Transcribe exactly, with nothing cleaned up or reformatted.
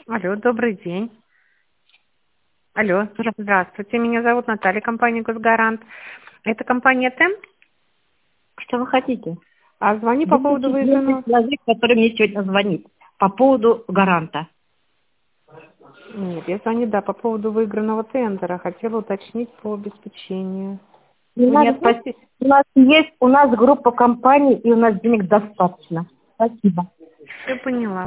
Алло, добрый день. Алло, здравствуйте, меня зовут Наталья, компания «Госгарант». Это компания «Темп». Что вы хотите? А звоню по поводу выигранного... Человек, который мне сегодня звонит по поводу гаранта. Нет, я звоню, да, по поводу выигранного тендера. Хотела уточнить по обеспечению. У Вы не нас, относитесь? у нас есть, у нас группа компаний, и у нас денег достаточно. Спасибо. Все поняла.